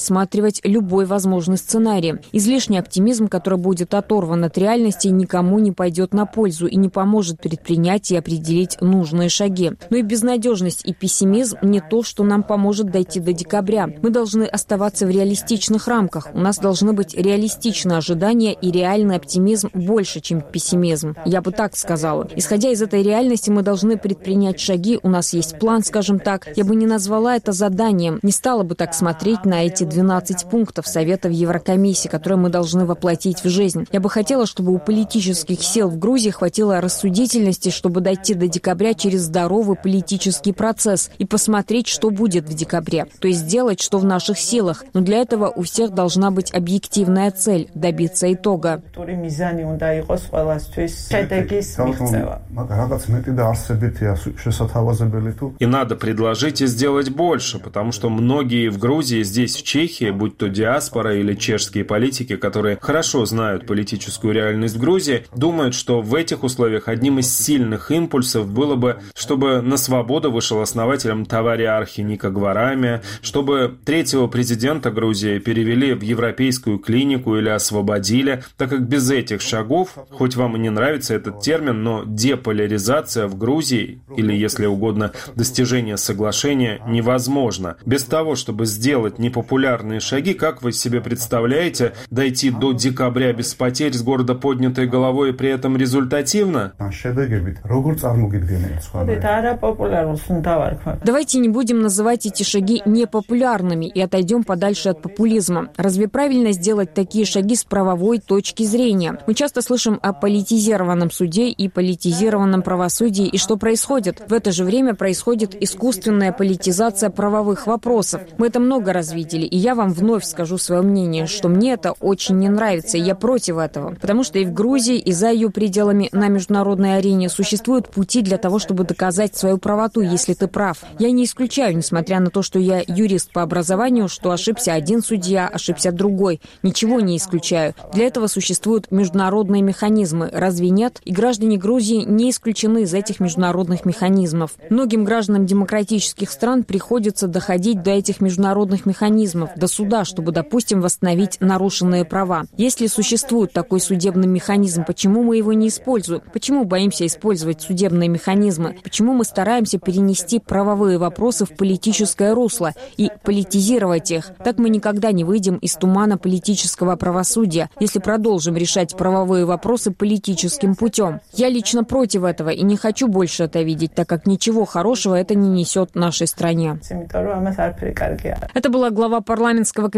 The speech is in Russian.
рассматривать любой возможный сценарий. Излишний оптимизм, который будет оторван от реальности, никому не пойдет на пользу и не поможет предпринять и определить нужные шаги. Но и безнадежность и пессимизм не то, что нам поможет дойти до декабря. Мы должны оставаться в реалистичных рамках. У нас должны быть реалистичные ожидания и реальный оптимизм больше, чем пессимизм. Я бы так сказала. Исходя из этой реальности, мы должны предпринять шаги. У нас есть план, скажем так. Я бы не назвала это заданием. Не стала бы так смотреть на эти 12 пунктов Советов Еврокомиссии, которые мы должны воплотить в жизнь. Я бы хотела, чтобы у политических сил в Грузии хватило рассудительности, чтобы дойти до декабря через здоровый политический процесс и посмотреть, что будет в декабре. То есть сделать, что в наших силах. Но для этого у всех должна быть объективная цель – добиться итога. И надо предложить и сделать больше, потому что многие в Грузии, здесь, в Чехии, будь то диаспора или чешские политики, которые хорошо знают политическую реальность в Грузии, думают, что в этих условиях одним из сильных импульсов было бы, чтобы на свободу вышел основателем Тавари-Архи Ника Гварами, чтобы третьего президента Грузии перевели в европейскую клинику или освободили, так как без этих шагов, хоть вам и не нравится этот термин, но деполяризация в Грузии, или, если угодно, достижение соглашения, невозможно. Без того, чтобы сделать непопулярные шаги, как вы себе представляете, дойти до декабря без потерь с гордо поднятой головой и при этом результативно? Давайте не будем называть эти шаги непопулярными и отойдем подальше от популизма. Разве правильно сделать такие шаги с правовой точки зрения? Мы часто слышим о политизированном суде и политизированном правосудии, и что происходит? В это же время происходит искусственная политизация правовых вопросов. Мы это много раз видели, и я вам вновь скажу свое мнение, что мне это очень не нравится, и я против этого. Потому что и в Грузии, и за ее пределами на международной арене существуют пути для того, чтобы доказать свою правоту, если ты прав. Я не исключаю, несмотря на то, что я юрист по образованию, что ошибся один судья, ошибся другой. Ничего не исключаю. Для этого существуют международные механизмы. Разве нет? И граждане Грузии не исключены из этих международных механизмов. Многим гражданам демократических стран приходится доходить до этих международных механизмов, до суда, чтобы, допустим, восстановить нарушенные права. Если существует такой судебный механизм, почему мы его не используем? Почему боимся использовать судебные механизмы? Почему мы стараемся перенести правовые вопросы в политическое русло и политизировать их? Так мы никогда не выйдем из тумана политического правосудия, если продолжим решать правовые вопросы политическим путем. Я лично против этого и не хочу больше это видеть, так как ничего хорошего это не несет нашей стране. Это была глава парламентского комитета